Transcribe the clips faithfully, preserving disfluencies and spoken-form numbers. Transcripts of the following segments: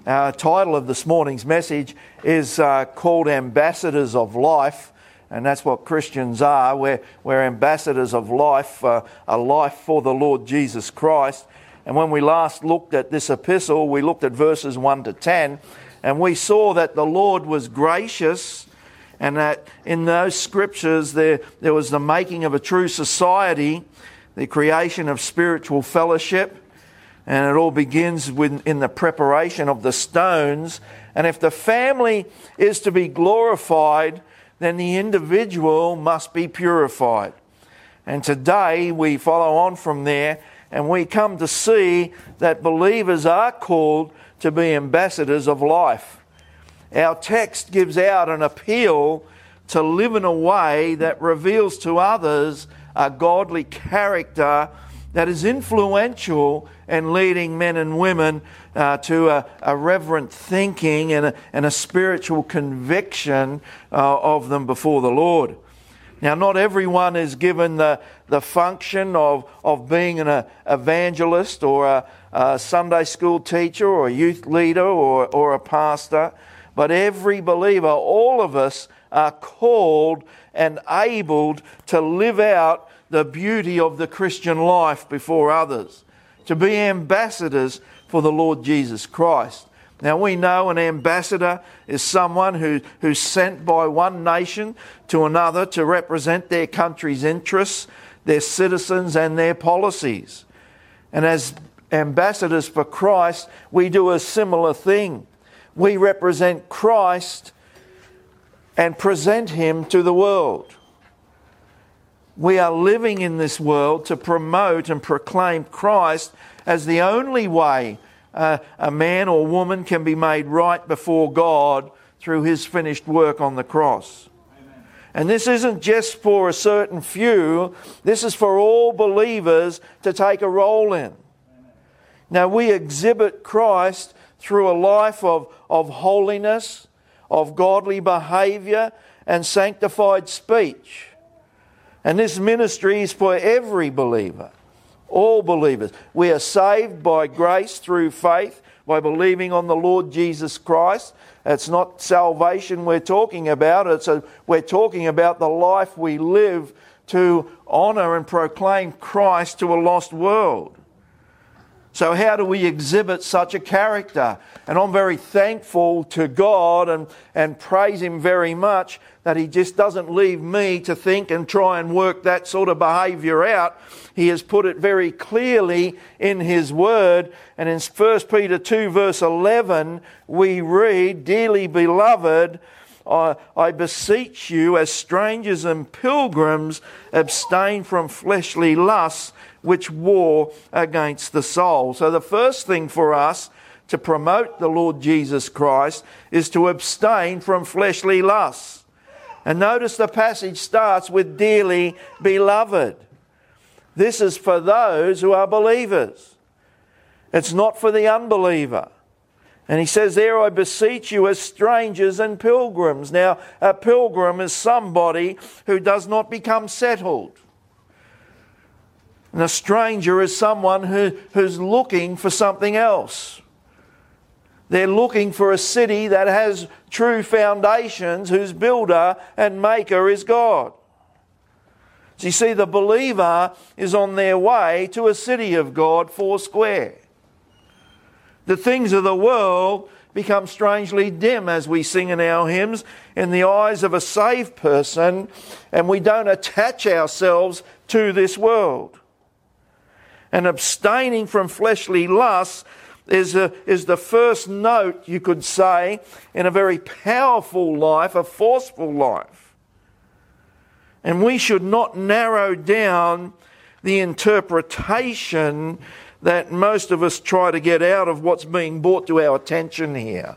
Our title of this morning's message is uh, called Ambassadors of Life, and that's what Christians are. We're, we're ambassadors of life, uh, a life for the Lord Jesus Christ. And when we last looked at this epistle, we looked at verses one to ten, and we saw that the Lord was gracious, and that in those scriptures there, there was the making of a true society, the creation of spiritual fellowship, and it all begins with, in the preparation of the stones. And if the family is to be glorified, then the individual must be purified. And today we follow on from there, and we come to see that believers are called to be ambassadors of life. Our text gives out an appeal to live in a way that reveals to others a godly character that is influential and leading men and women uh, to a, a reverent thinking and a, and a spiritual conviction uh, of them before the Lord. Now, not everyone is given the, the function of, of being an uh, evangelist or a, a Sunday school teacher or a youth leader or, or a pastor, but every believer, all of us, are called and abled to live out the beauty of the Christian life before others, to be ambassadors for the Lord Jesus Christ. Now, we know an ambassador is someone who, who's sent by one nation to another to represent their country's interests, their citizens and their policies. And as ambassadors for Christ, we do a similar thing. We represent Christ and present Him to the world. We are living in this world to promote and proclaim Christ as the only way uh, a man or woman can be made right before God through His finished work on the cross. Amen. And this isn't just for a certain few, this is for all believers to take a role in. Amen. Now, we exhibit Christ through a life of, of holiness, of godly behaviour and sanctified speech. And this ministry is for every believer, all believers. We are saved by grace through faith, by believing on the Lord Jesus Christ. It's not salvation we're talking about. It's a, we're talking about the life we live to honour and proclaim Christ to a lost world. So how do we exhibit such a character? And I'm very thankful to God and, and praise Him very much that He just doesn't leave me to think and try and work that sort of behaviour out. He has put it very clearly in His Word. And in First Peter two verse eleven we read, "Dearly beloved, I, I beseech you as strangers and pilgrims, abstain from fleshly lusts which war against the soul." So the first thing for us to promote the Lord Jesus Christ is to abstain from fleshly lusts. And notice the passage starts with "dearly beloved." This is for those who are believers. It's not for the unbeliever. And he says there, "I beseech you as strangers and pilgrims." Now, a pilgrim is somebody who does not become settled. And a stranger is someone who, who's looking for something else. They're looking for a city that has true foundations, whose builder and maker is God. So you see, the believer is on their way to a city of God, four square. The things of the world become strangely dim, as we sing in our hymns, in the eyes of a saved person, and we don't attach ourselves to this world. And abstaining from fleshly lusts is, a, is the first note, you could say, in a very powerful life, a forceful life. And we should not narrow down the interpretation that most of us try to get out of what's being brought to our attention here.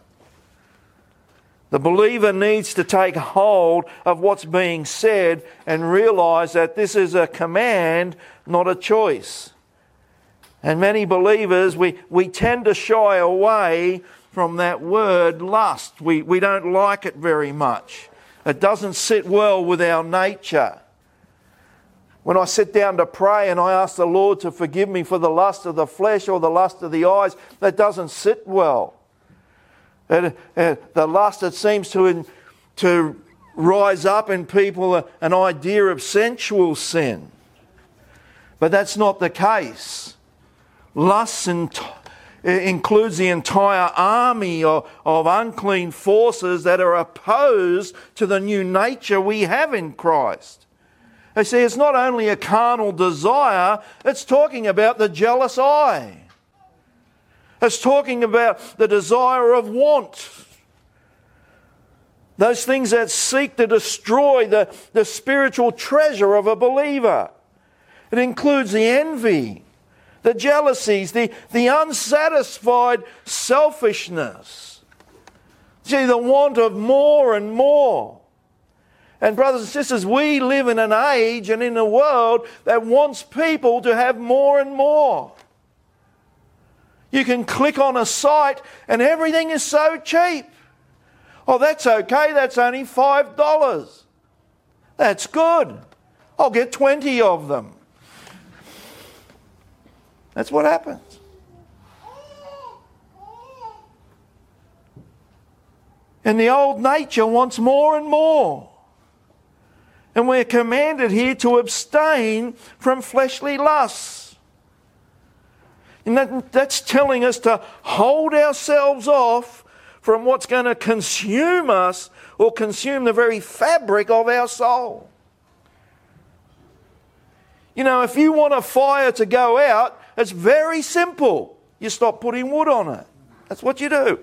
The believer needs to take hold of what's being said and realise that this is a command, not a choice. And many believers, we, we tend to shy away from that word lust. We, we don't like it very much. It doesn't sit well with our nature. When I sit down to pray and I ask the Lord to forgive me for the lust of the flesh or the lust of the eyes, that doesn't sit well. And, and the lust that seems to, to rise up in people, an idea of sensual sin. But that's not the case. Lust ent- includes the entire army of, of unclean forces that are opposed to the new nature we have in Christ. You see, it's not only a carnal desire, it's talking about the jealous eye. It's talking about the desire of want. Those things that seek to destroy the, the spiritual treasure of a believer. It includes the envy, the jealousies, the, the unsatisfied selfishness. See, the want of more and more. And brothers and sisters, we live in an age and in a world that wants people to have more and more. You can click on a site and everything is so cheap. Oh, that's okay, that's only five dollars. That's good. I'll get twenty of them. That's what happens. And the old nature wants more and more. And we're commanded here to abstain from fleshly lusts. And that, that's telling us to hold ourselves off from what's going to consume us or consume the very fabric of our soul. You know, if you want a fire to go out, it's very simple. You stop putting wood on it. That's what you do.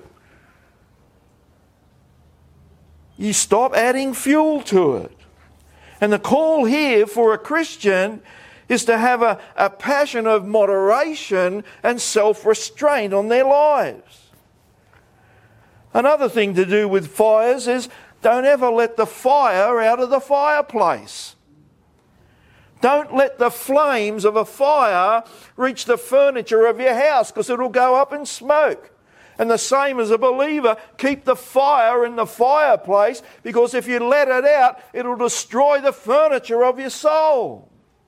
You stop adding fuel to it. And the call here for a Christian is to have a, a passion of moderation and self-restraint on their lives. Another thing to do with fires is don't ever let the fire out of the fireplace. Don't let the flames of a fire reach the furniture of your house, because it'll go up in smoke. And the same as a believer, keep the fire in the fireplace, because if you let it out, it'll destroy the furniture of your soul.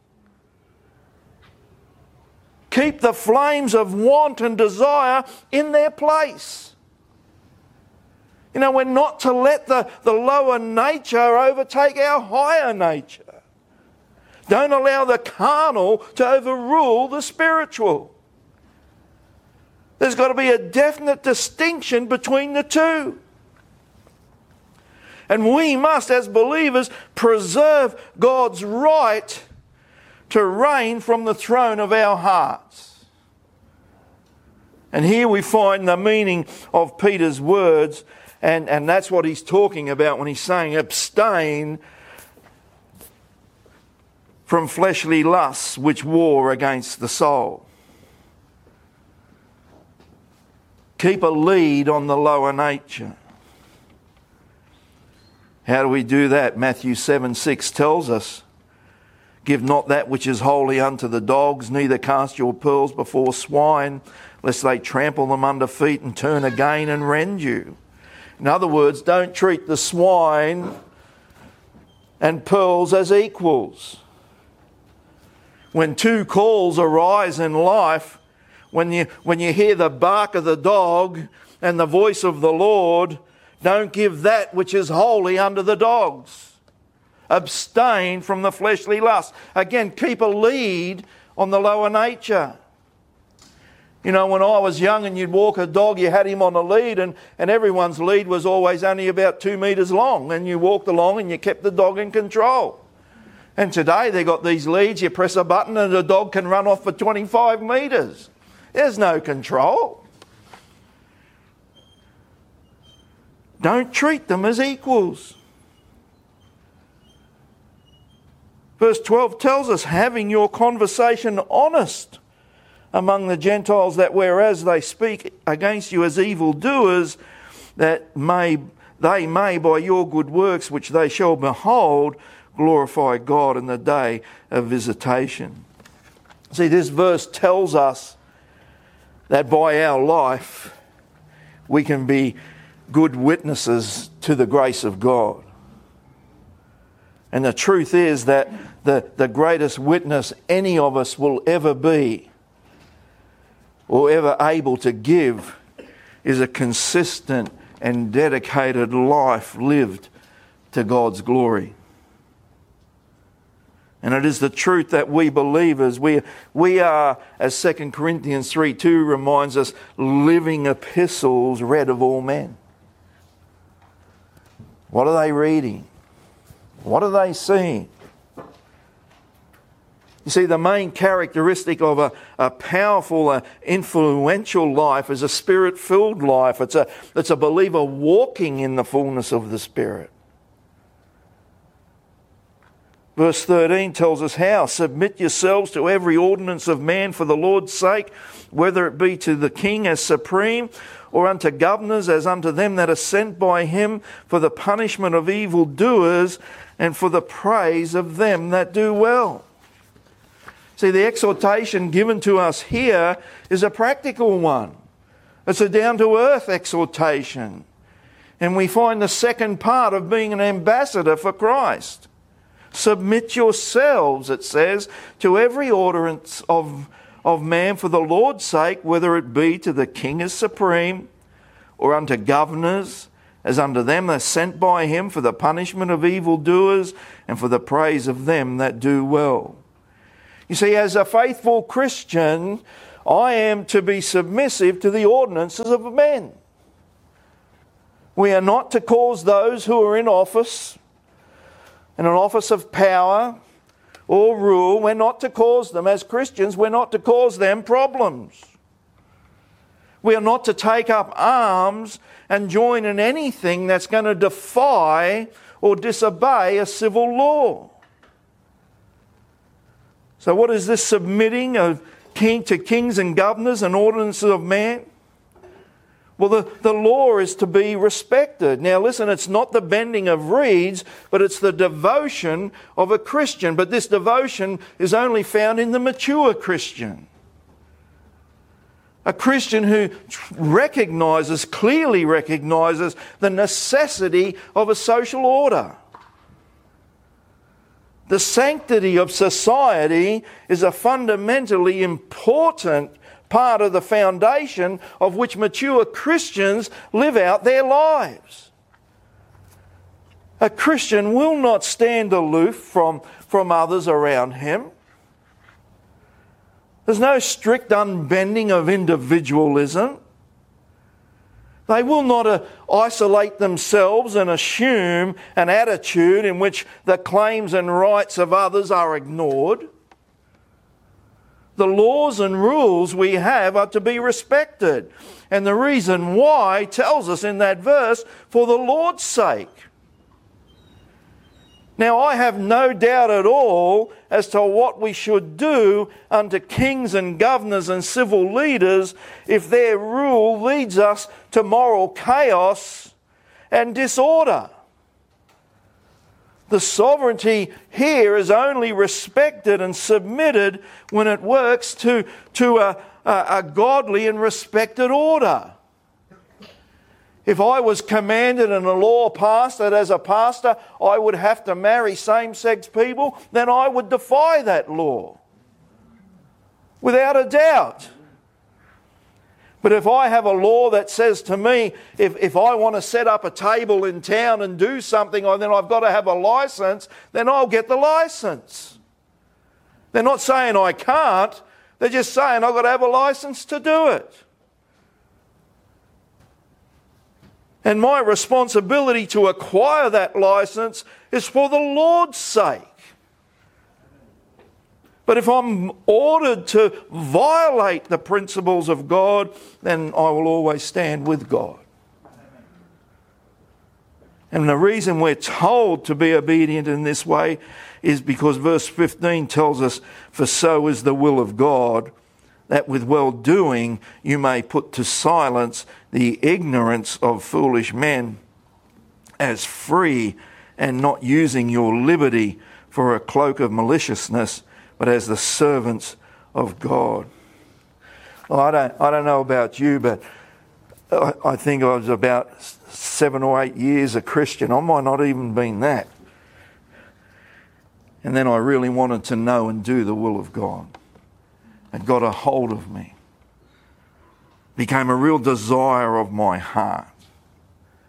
Keep the flames of want and desire in their place. You know, we're not to let the, the lower nature overtake our higher nature. Don't allow the carnal to overrule the spiritual. There's got to be a definite distinction between the two. And we must, as believers, preserve God's right to reign from the throne of our hearts. And here we find the meaning of Peter's words, and, and that's what he's talking about when he's saying abstain from fleshly lusts which war against the soul. Keep a lead on the lower nature. How do we do that? Matthew seven six tells us, give not that which is holy unto the dogs, neither cast your pearls before swine, lest they trample them under feet and turn again and rend you. In other words, don't treat the swine and pearls as equals. When two calls arise in life, when you, when you hear the bark of the dog and the voice of the Lord, don't give that which is holy unto the dogs. Abstain from the fleshly lust. Again, keep a lead on the lower nature. You know, when I was young and you'd walk a dog, you had him on a lead, and, and everyone's lead was always only about two metres long, and you walked along and you kept the dog in control. And today they've got these leads, you press a button and the dog can run off for twenty-five metres. There's no control. Don't treat them as equals. Verse twelve tells us, having your conversation honest among the Gentiles, that whereas they speak against you as evildoers, that may they may by your good works which they shall behold glorify God in the day of visitation. See, this verse tells us that by our life we can be good witnesses to the grace of God. And the truth is that the, the greatest witness any of us will ever be or ever able to give is a consistent and dedicated life lived to God's glory. And it is the truth that we believers, we, we are, as Second Corinthians three two reminds us, living epistles read of all men. What are they reading? What are they seeing? You see, the main characteristic of a, a powerful, uh, influential life is a Spirit-filled life. It's a, it's a believer walking in the fullness of the Spirit. Verse thirteen tells us how. Submit yourselves to every ordinance of man for the Lord's sake, whether it be to the king as supreme, or unto governors as unto them that are sent by him, for the punishment of evildoers and for the praise of them that do well. See, the exhortation given to us here is a practical one. It's a down-to-earth exhortation. And we find the second part of being an ambassador for Christ. Submit yourselves, it says, to every ordinance of, of man for the Lord's sake, whether it be to the king as supreme, or unto governors, as unto them that are sent by him, for the punishment of evildoers, and for the praise of them that do well. You see, as a faithful Christian, I am to be submissive to the ordinances of men. We are not to cause those who are in office, in an office of power or rule, we're not to cause them, as Christians, we're not to cause them problems. We are not to take up arms and join in anything that's going to defy or disobey a civil law. So what is this submitting of king to kings and governors and ordinances of man? Well, the, the law is to be respected. Now listen, it's not the bending of reeds, but it's the devotion of a Christian. But this devotion is only found in the mature Christian. A Christian who recognises, clearly recognises the necessity of a social order. The sanctity of society is a fundamentally important part of the foundation of which mature Christians live out their lives. A Christian will not stand aloof from, from others around him. There's no strict unbending of individualism. They will not uh, isolate themselves and assume an attitude in which the claims and rights of others are ignored. The laws and rules we have are to be respected. And the reason why tells us in that verse, for the Lord's sake. Now, I have no doubt at all as to what we should do unto kings and governors and civil leaders if their rule leads us to moral chaos and disorder. The sovereignty here is only respected and submitted when it works to, to a, a, a godly and respected order. If I was commanded and a law passed that as a pastor I would have to marry same-sex people, then I would defy that law. Without a doubt. But if I have a law that says to me, if, if I want to set up a table in town and do something, then I've got to have a license, then I'll get the license. They're not saying I can't, they're just saying I've got to have a license to do it. And my responsibility to acquire that license is for the Lord's sake. But if I'm ordered to violate the principles of God, then I will always stand with God. And the reason we're told to be obedient in this way is because verse fifteen tells us, for so is the will of God, that with well-doing you may put to silence the ignorance of foolish men, as free and not using your liberty for a cloak of maliciousness, but as the servants of God. Well, I don't, I don't know about you, but I, I think I was about seven or eight years a Christian. I might not even been that. And then I really wanted to know and do the will of God. It got a hold of me. Became a real desire of my heart.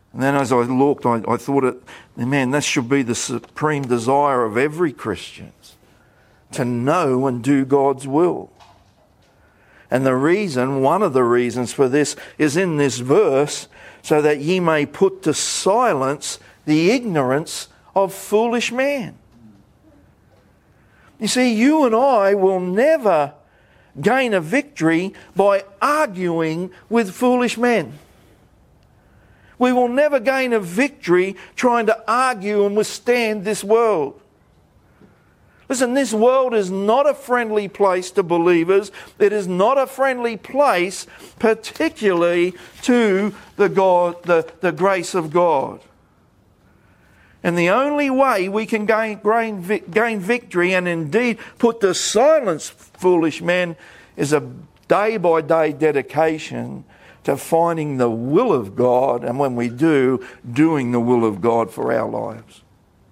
And then as I looked, I, I thought, it, man, this should be the supreme desire of every Christian, to know and do God's will. And the reason, one of the reasons for this is in this verse, so that ye may put to silence the ignorance of foolish man. You see, you and I will never gain a victory by arguing with foolish men. We will never gain a victory trying to argue and withstand this world. Listen, this world is not a friendly place to believers. It is not a friendly place, particularly to the God, the, the grace of God. And the only way we can gain, gain, gain victory and indeed put to silence foolish men is a day-by-day dedication to finding the will of God, and when we do, doing the will of God for our lives.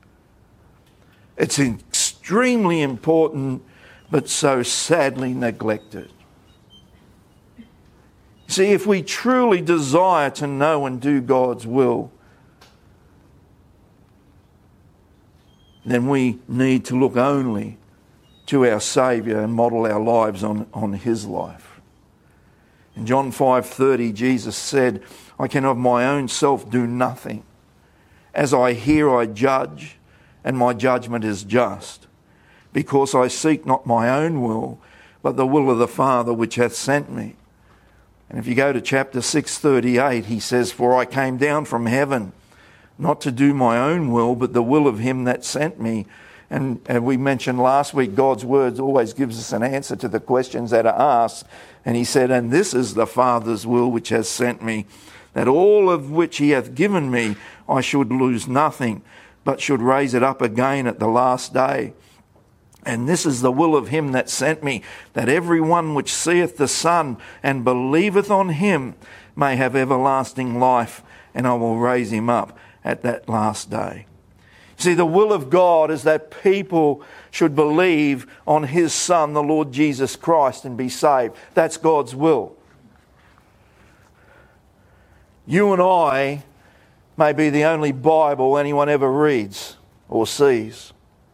It's extremely important, but so sadly neglected. See, if we truly desire to know and do God's will, then we need to look only to our Saviour and model our lives on, on His life. In John five thirty, Jesus said, I can of my own self do nothing. As I hear, I judge, and my judgment is just, because I seek not my own will, but the will of the Father which hath sent me. And if you go to chapter six thirty-eight, he says, For I came down from heaven, not to do my own will, but the will of him that sent me. And, and we mentioned last week, God's words always gives us an answer to the questions that are asked. And he said, And this is the Father's will which has sent me, that all of which he hath given me, I should lose nothing, but should raise it up again at the last day. And this is the will of him that sent me, that every one which seeth the Son and believeth on him may have everlasting life, and I will raise him up at that last day. See, the will of God is that people should believe on his Son, the Lord Jesus Christ, and be saved. That's God's will. You and I may be the only Bible anyone ever reads or sees.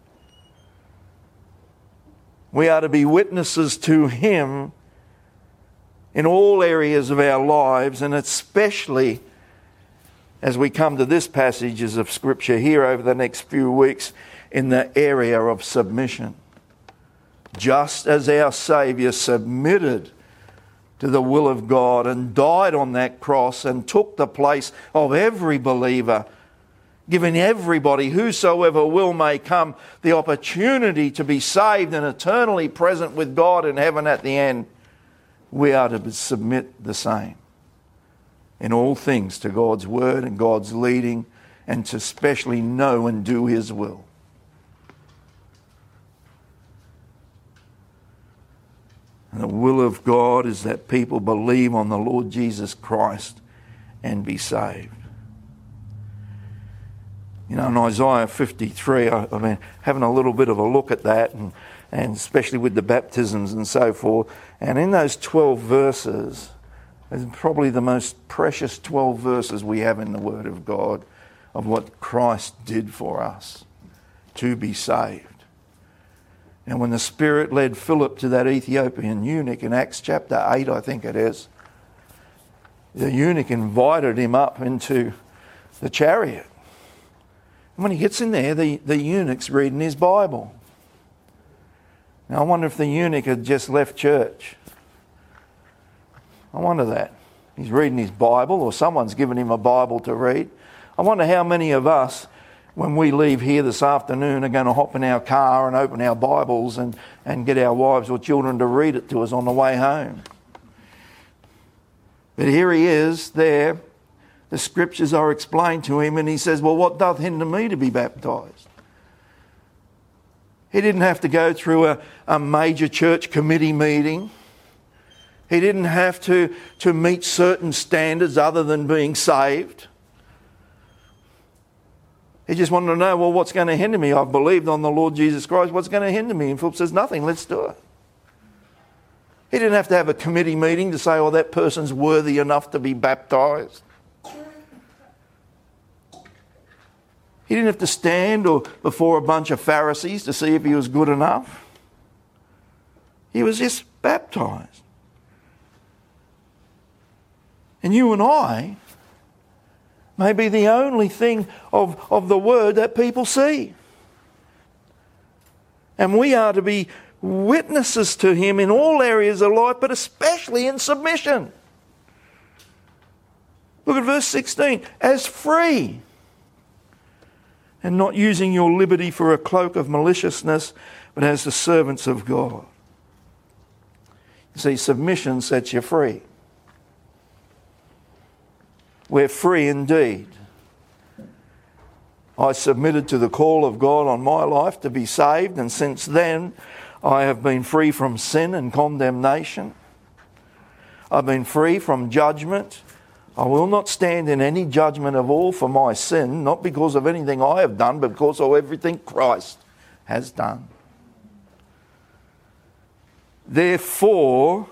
We are to be witnesses to him in all areas of our lives, and especially as we come to this passages of Scripture here over the next few weeks in the area of submission. Just as our Saviour submitted to the will of God and died on that cross and took the place of every believer, giving everybody, whosoever will may come, the opportunity to be saved and eternally present with God in heaven at the end, we are to submit the same in all things to God's word and God's leading, and to especially know and do his will. And the will of God is that people believe on the Lord Jesus Christ and be saved. You know, in Isaiah fifty-three, I, I mean, having a little bit of a look at that, and, and especially with the baptisms and so forth, and in those twelve verses, it's probably the most precious twelve verses we have in the Word of God of what Christ did for us to be saved. And when the Spirit led Philip to that Ethiopian eunuch in Acts chapter eight, I think it is, the eunuch invited him up into the chariot. And when he gets in there, the, the eunuch's reading his Bible. Now I wonder if the eunuch had just left church. I wonder that. He's reading his Bible, or someone's given him a Bible to read. I wonder how many of us, when we leave here this afternoon, are going to hop in our car and open our Bibles and, and get our wives or children to read it to us on the way home. But here he is there. The Scriptures are explained to him, and he says, well, what doth hinder me to be baptised? He didn't have to go through a, a major church committee meeting. He didn't have to, to meet certain standards other than being saved. He just wanted to know, well, what's going to hinder me? I've believed on the Lord Jesus Christ. What's going to hinder me? And Philip says, nothing, let's do it. He didn't have to have a committee meeting to say, oh, that person's worthy enough to be baptised. He didn't have to stand or before a bunch of Pharisees to see if he was good enough. He was just baptized. And you and I may be the only thing of, of the Word that people see. And we are to be witnesses to Him in all areas of life, but especially in submission. Look at verse sixteen. As free, and not using your liberty for a cloak of maliciousness, but as the servants of God. You see, submission sets you free. We're free indeed. I submitted to the call of God on my life to be saved, and since then I have been free from sin and condemnation. I've been free from judgment. I will not stand in any judgment of all for my sin, not because of anything I have done, but because of everything Christ has done. Therefore,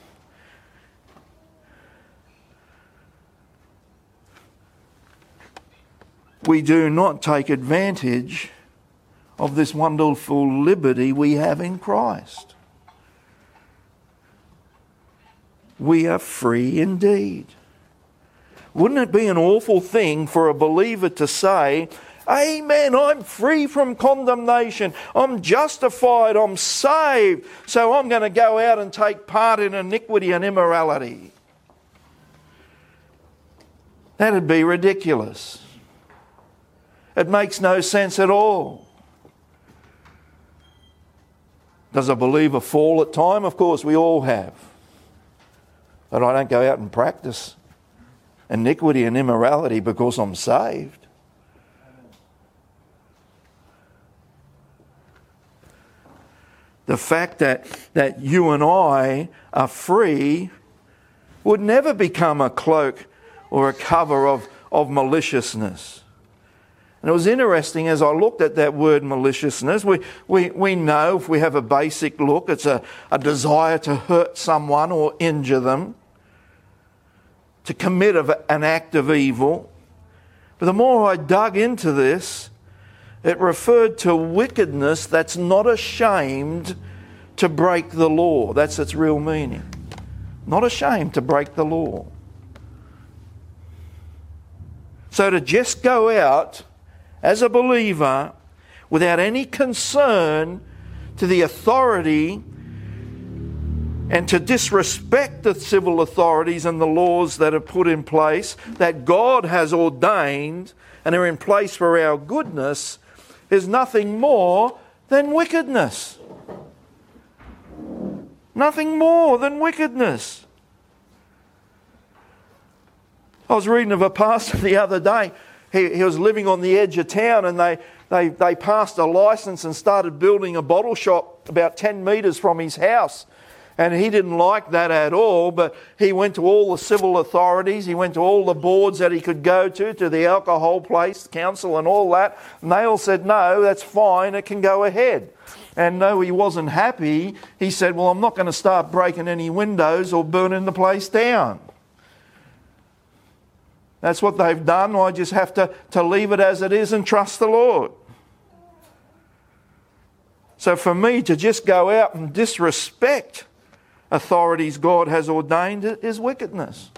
we do not take advantage of this wonderful liberty we have in Christ. We are free indeed. Wouldn't it be an awful thing for a believer to say, Amen, I'm free from condemnation, I'm justified, I'm saved, so I'm going to go out and take part in iniquity and immorality? That'd be ridiculous. It makes no sense at all. Does a believer fall at time? Of course, we all have. But I don't go out and practice iniquity and immorality because I'm saved. The fact that, that you and I are free would never become a cloak or a cover of, of maliciousness. And it was interesting as I looked at that word maliciousness. We, we, we know if we have a basic look, it's a, a desire to hurt someone or injure them, to commit an act of evil. But the more I dug into this, it referred to wickedness that's not ashamed to break the law. That's its real meaning. Not ashamed to break the law. So to just go out as a believer without any concern to the authority and to disrespect the civil authorities and the laws that are put in place, that God has ordained and are in place for our goodness, is nothing more than wickedness. Nothing more than wickedness. I was reading of a pastor the other day. He, he was living on the edge of town, and they, they, they passed a licence and started building a bottle shop about ten metres from his house. And he didn't like that at all, but he went to all the civil authorities, he went to all the boards that he could go to, to the alcohol place, council and all that, and they all said, no, that's fine, it can go ahead. And though he wasn't happy, he said, well, I'm not going to start breaking any windows or burning the place down. That's what they've done. I just have to, to leave it as it is and trust the Lord. So for me to just go out and disrespect authorities God has ordained is wickedness.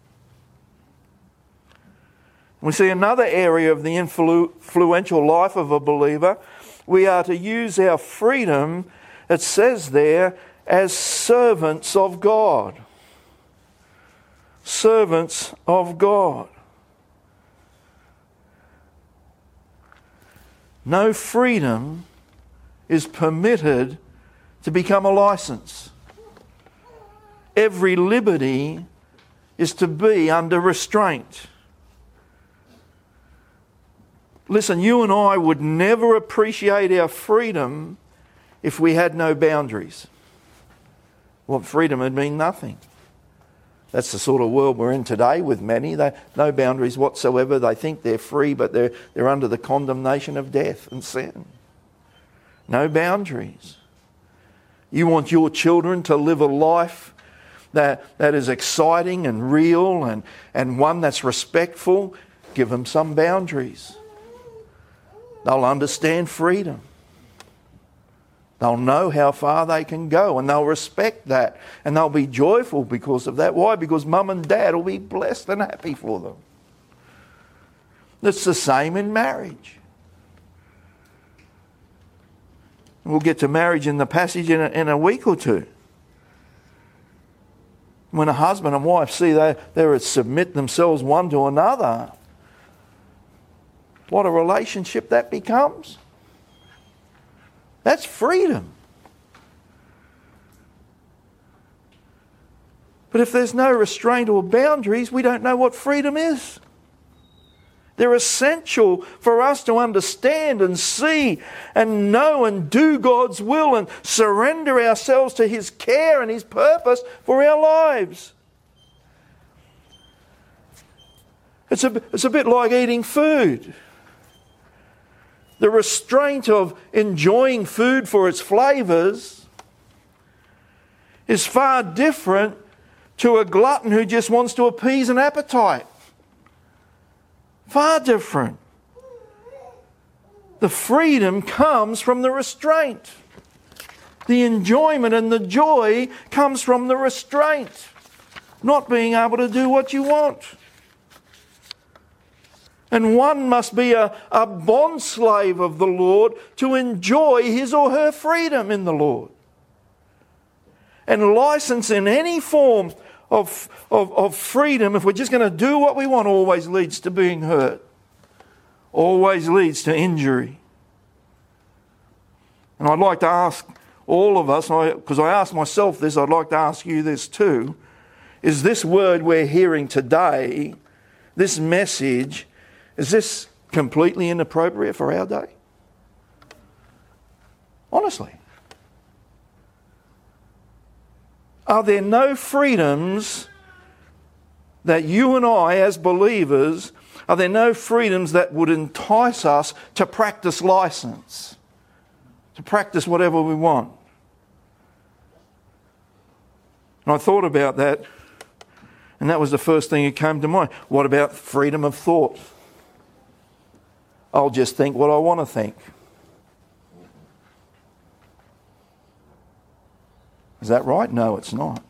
We see another area of the influ- influential life of a believer. We are to use our freedom, it says there, as servants of God. Servants of God. No freedom is permitted to become a license. Every liberty is to be under restraint. Listen, you and I would never appreciate our freedom if we had no boundaries. Well, freedom would mean nothing. That's the sort of world we're in today with many. They no boundaries whatsoever. They think they're free, but they're, they're under the condemnation of death and sin. No boundaries. You want your children to live a life that, that is exciting and real and, and one that's respectful. Give them some boundaries. They'll understand freedom. They'll know how far they can go, and they'll respect that, and they'll be joyful because of that. Why? Because mum and dad will be blessed and happy for them. It's the same in marriage. We'll get to marriage in the passage in a, in a week or two. When a husband and wife see they, they submit themselves one to another, what a relationship that becomes. That's freedom. But if there's no restraint or boundaries, we don't know what freedom is. They're essential for us to understand and see and know and do God's will and surrender ourselves to His care and His purpose for our lives. It's a, it's a bit like eating food. The restraint of enjoying food for its flavours is far different to a glutton who just wants to appease an appetite. Far different. The freedom comes from the restraint. The enjoyment and the joy comes from the restraint. Not being able to do what you want. And one must be a, a bondslave of the Lord to enjoy his or her freedom in the Lord. And license in any form of, of, of freedom, if we're just going to do what we want, always leads to being hurt. Always leads to injury. And I'd like to ask all of us, because I asked myself this, I'd like to ask you this too. Is this word we're hearing today, this message, is this completely inappropriate for our day? Honestly. Are there no freedoms that you and I as believers, are there no freedoms that would entice us to practice license? To practice whatever we want? And I thought about that, and that was the first thing that came to mind. What about freedom of thought? I'll just think what I want to think. Is that right? No, it's not.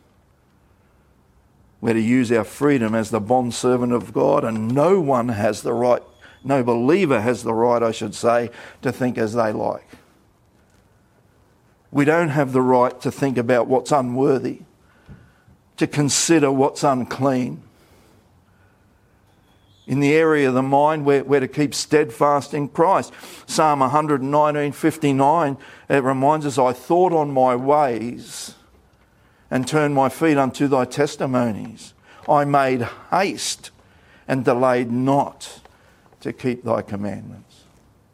We're to use our freedom as the bondservant of God, and no one has the right, no believer has the right, I should say, to think as they like. We don't have the right to think about what's unworthy, to consider what's unclean. In the area of the mind, we're, we're to keep steadfast in Christ. Psalm one nineteen fifty-nine, it reminds us, I thought on my ways and turned my feet unto thy testimonies. I made haste and delayed not to keep thy commandments.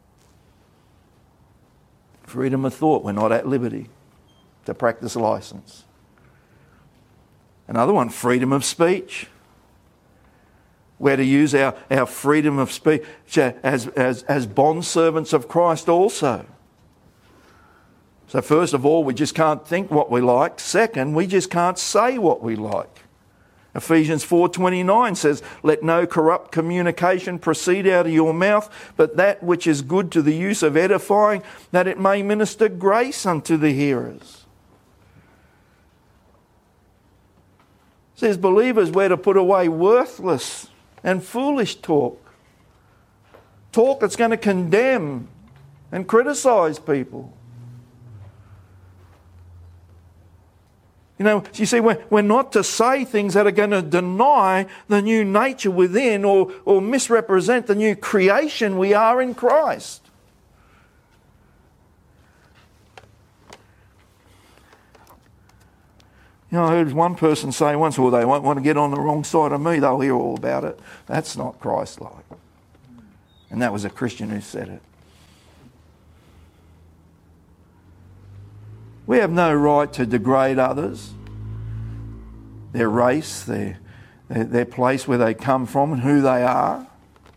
Freedom of thought, we're not at liberty to practice license. Another one, freedom of speech. We're to use our, our freedom of speech as, as, as bondservants of Christ also. So first of all, we just can't think what we like. Second, we just can't say what we like. Ephesians four twenty-nine says, let no corrupt communication proceed out of your mouth, but that which is good to the use of edifying, that it may minister grace unto the hearers. So as believers, we're to put away worthless and foolish talk. Talk that's going to condemn and criticise people. You know, you see, we're, we're not to say things that are going to deny the new nature within or, or misrepresent the new creation we are in Christ. You know, I heard one person say once, well, they won't want to get on the wrong side of me, they'll hear all about it. That's not Christ-like. And that was a Christian who said it. We have no right to degrade others, their race, their, their, their place where they come from and who they are.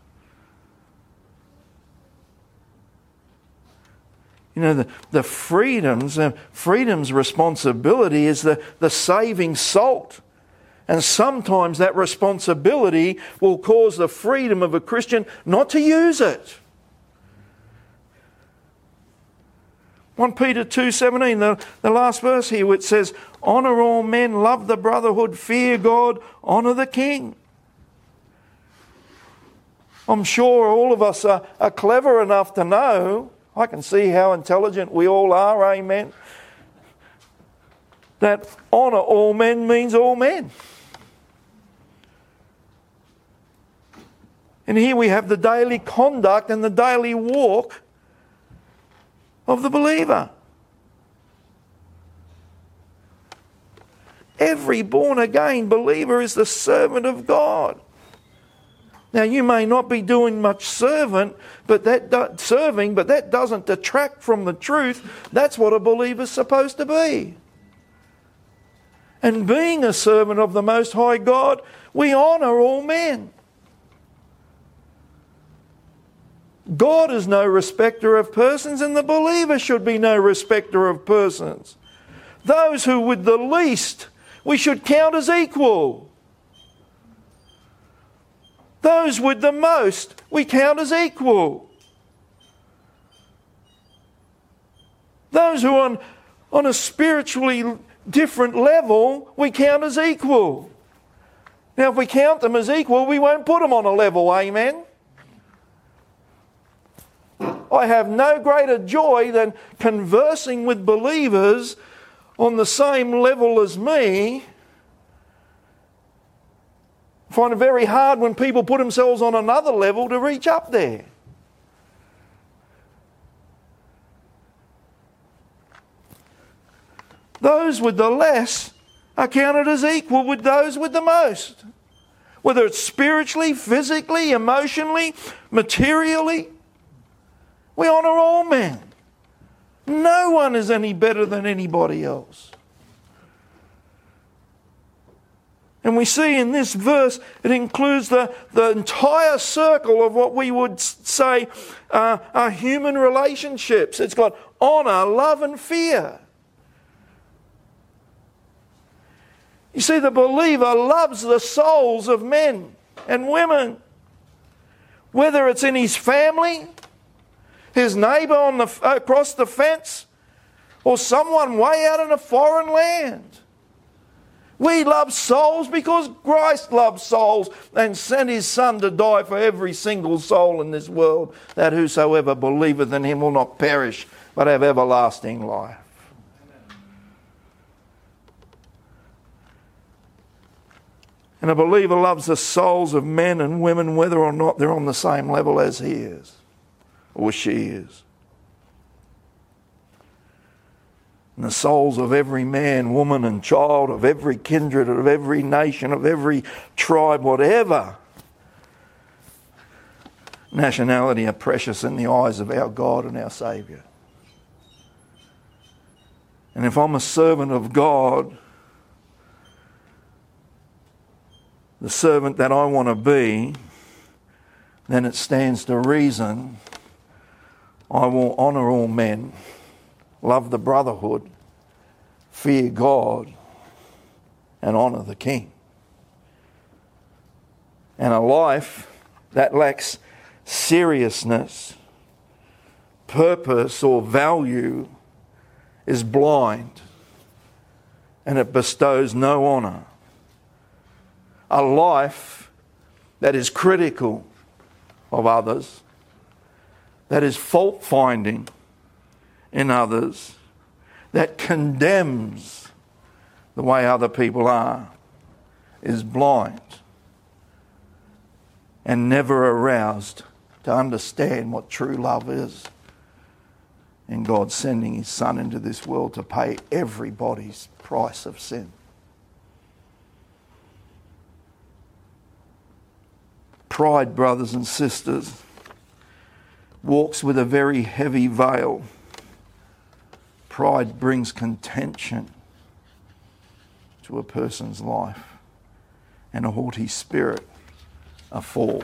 You know, the, the freedoms, uh, freedom's responsibility is the, the saving salt. And sometimes that responsibility will cause the freedom of a Christian not to use it. First Peter two seventeen, the, the last verse here, which says, honour all men, love the brotherhood, fear God, honour the king. I'm sure all of us are, are clever enough to know, I can see how intelligent we all are, amen, that honour all men means all men. And here we have the daily conduct and the daily walk of the believer. Every born-again believer is the servant of God. Now, you may not be doing much servant, but that do, serving, but that doesn't detract from the truth. That's what a believer's supposed to be. And being a servant of the Most High God, we honour all men. God is no respecter of persons, and the believer should be no respecter of persons. Those who with the least we should count as equal. Those with the most we count as equal. Those who are on, on a spiritually different level we count as equal. Now if we count them as equal, we won't put them on a level, amen? I have no greater joy than conversing with believers on the same level as me. I find it very hard when people put themselves on another level to reach up there. Those with the less are counted as equal with those with the most. Whether it's spiritually, physically, emotionally, materially. We honour all men. No one is any better than anybody else. And we see in this verse, it includes the, the entire circle of what we would say uh, are human relationships. It's got honour, love and fear. You see, the believer loves the souls of men and women. Whether it's in his family, his neighbour on the, across the fence, or someone way out in a foreign land. We love souls because Christ loved souls and sent his Son to die for every single soul in this world, that whosoever believeth in him will not perish but have everlasting life. And a believer loves the souls of men and women whether or not they're on the same level as he is or she is. And the souls of every man, woman and child, of every kindred, of every nation, of every tribe, whatever nationality, are precious in the eyes of our God and our Saviour. And if I'm a servant of God, the servant that I want to be, then it stands to reason I will honour all men, love the brotherhood, fear God, and honour the King. And a life that lacks seriousness, purpose, or value is blind, and it bestows no honour. A life that is critical of others, that is fault-finding in others, that condemns the way other people are, is blind and never aroused to understand what true love is in God sending his Son into this world to pay everybody's price of sin. Pride, brothers and sisters, walks with a very heavy veil. Pride brings contention to a person's life, and a haughty spirit a fall.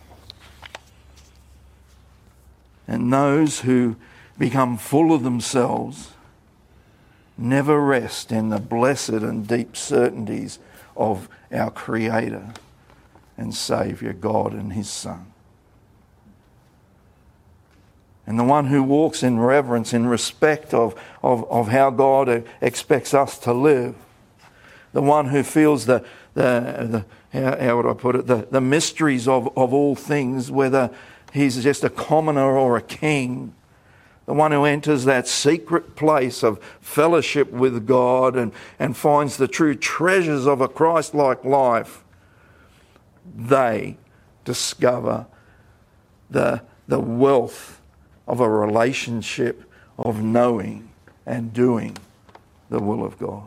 And those who become full of themselves never rest in the blessed and deep certainties of our Creator and Saviour, God and his Son. And the one who walks in reverence, in respect of, of, of how God expects us to live. The one who feels the, the, the how, how would I put it, the, the mysteries of, of all things, whether he's just a commoner or a king. The one who enters that secret place of fellowship with God and, and finds the true treasures of a Christ-like life. They discover the, the wealth of a relationship of knowing and doing the will of God.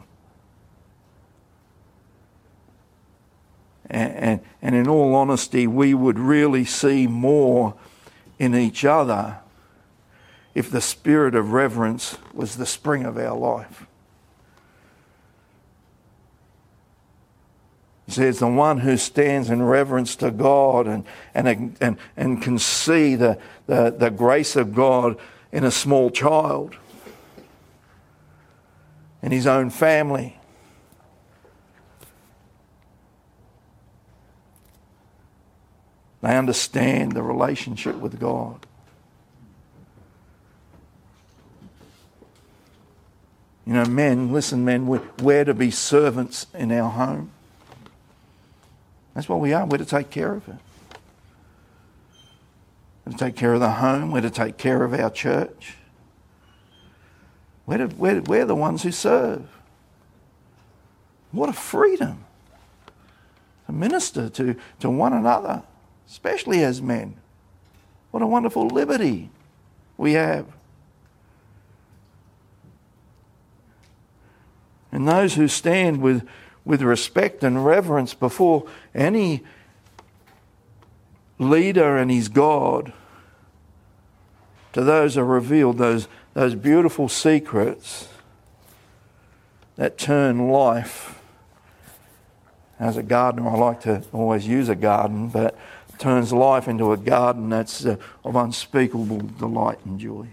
And, and, and in all honesty, we would really see more in each other if the spirit of reverence was the spring of our life. He says, the one who stands in reverence to God and, and, and, and can see the, the, the grace of God in a small child, in his own family. They understand the relationship with God. You know, men, listen, men, we're, we're to be servants in our home. That's what we are. We're to take care of it. We're to take care of the home. We're to take care of our church. We're, to, we're, we're the ones who serve. What a freedom to minister to, to one another, especially as men. What a wonderful liberty we have. And those who stand with, with respect and reverence before any leader and his God, to those are revealed those, those beautiful secrets that turn life. As a gardener, I like to always use a garden, but turns life into a garden that's uh, of unspeakable delight and joy.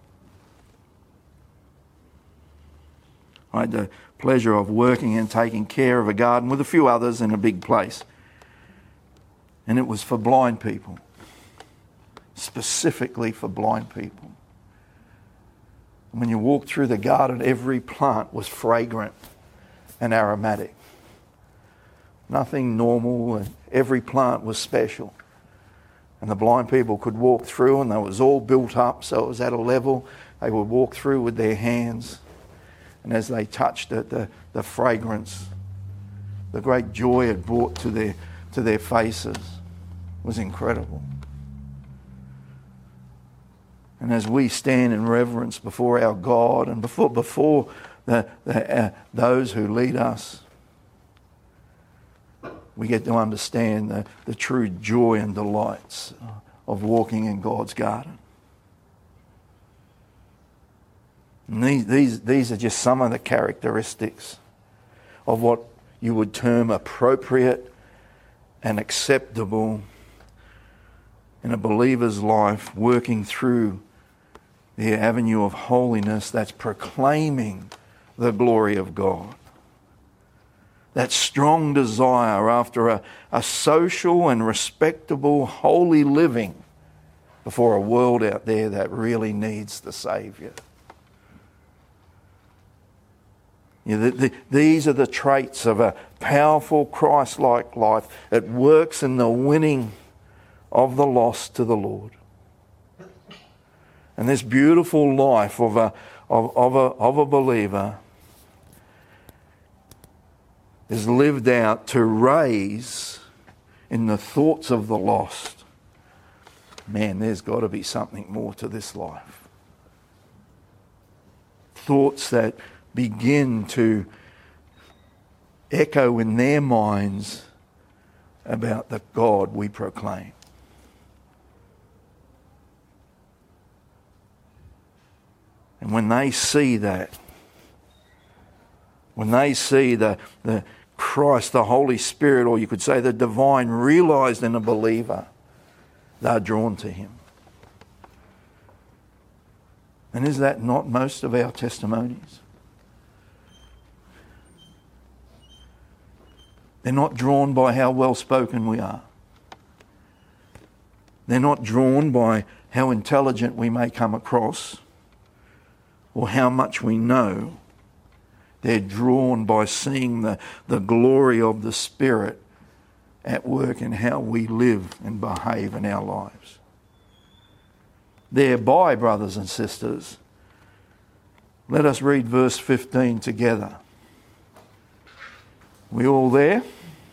I had the pleasure of working and taking care of a garden with a few others in a big place. And it was for blind people. Specifically for blind people. When you walked through the garden, every plant was fragrant and aromatic. Nothing normal, and every plant was special. And the blind people could walk through, and it was all built up, so it was at a level. They would walk through with their hands. And as they touched it, the, the fragrance, the great joy it brought to their, to their faces was incredible. And as we stand in reverence before our God and before, before the, the, uh, those who lead us, we get to understand the, the true joy and delights of walking in God's garden. And these, these, these are just some of the characteristics of what you would term appropriate and acceptable in a believer's life, working through the avenue of holiness that's proclaiming the glory of God. That strong desire after a, a social and respectable, holy living before a world out there that really needs the Saviour. You know, the, the, these are the traits of a powerful Christ-like life. It works in the winning of the lost to the Lord. And this beautiful life of a, of, of a, of a believer is lived out to raise in the thoughts of the lost. Man, there's got to be something more to this life. Thoughts that begin to echo in their minds about the God we proclaim. And when they see that, when they see the, the Christ, the Holy Spirit, or you could say the divine, realised in a believer, they're drawn to him. And is that not most of our testimonies? They're not drawn by how well spoken we are. They're not drawn by how intelligent we may come across or how much we know. They're drawn by seeing the, the glory of the Spirit at work in how we live and behave in our lives. Thereby, brothers and sisters, let us read verse fifteen together. We all there?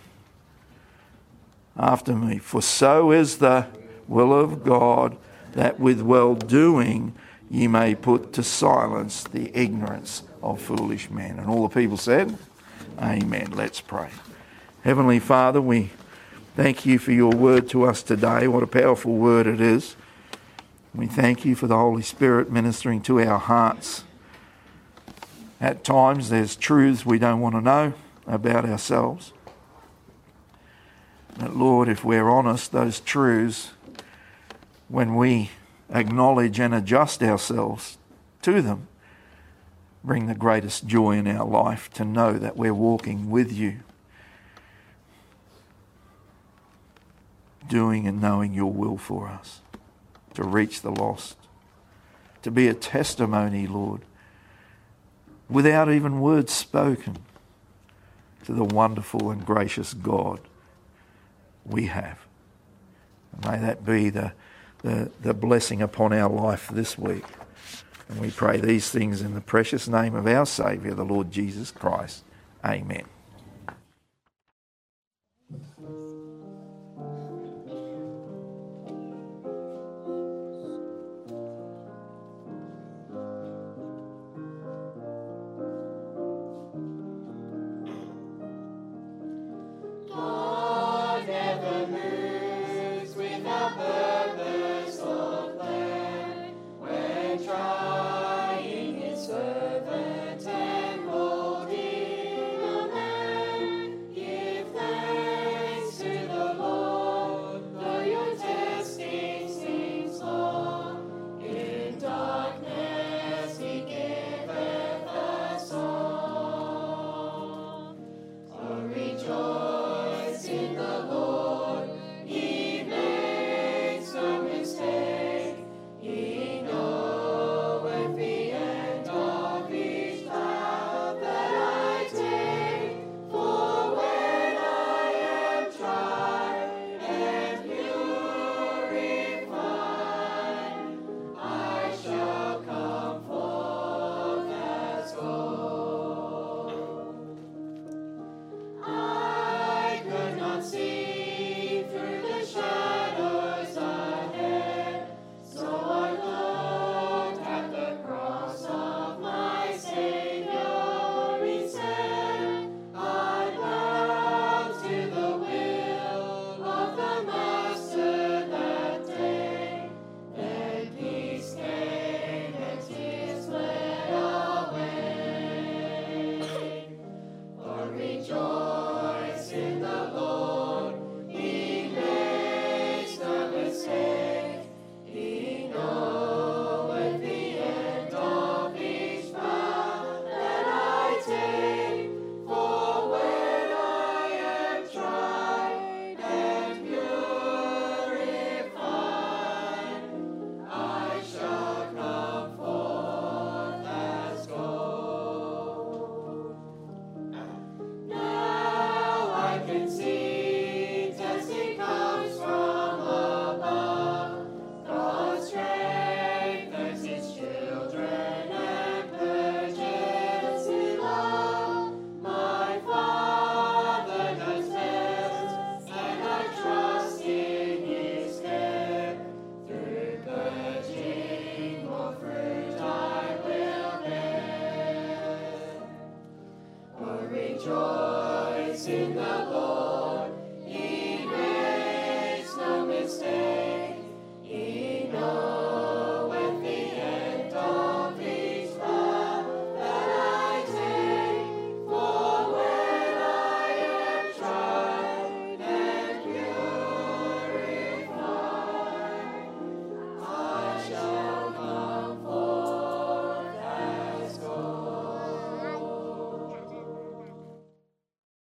After me. For so is the will of God, that with well-doing ye may put to silence the ignorance of foolish men. And all the people said, Amen. Let's pray. Heavenly Father, we thank you for your word to us today. What a powerful word it is. We thank you for the Holy Spirit ministering to our hearts. At times there's truths we don't want to know about ourselves. But Lord, if we're honest, those truths, when we acknowledge and adjust ourselves to them, bring the greatest joy in our life to know that we're walking with you, doing and knowing your will for us, to reach the lost, to be a testimony, Lord, without even words spoken, to the wonderful and gracious God we have. And may that be the, the, the blessing upon our life this week. And we pray these things in the precious name of our Saviour, the Lord Jesus Christ. Amen.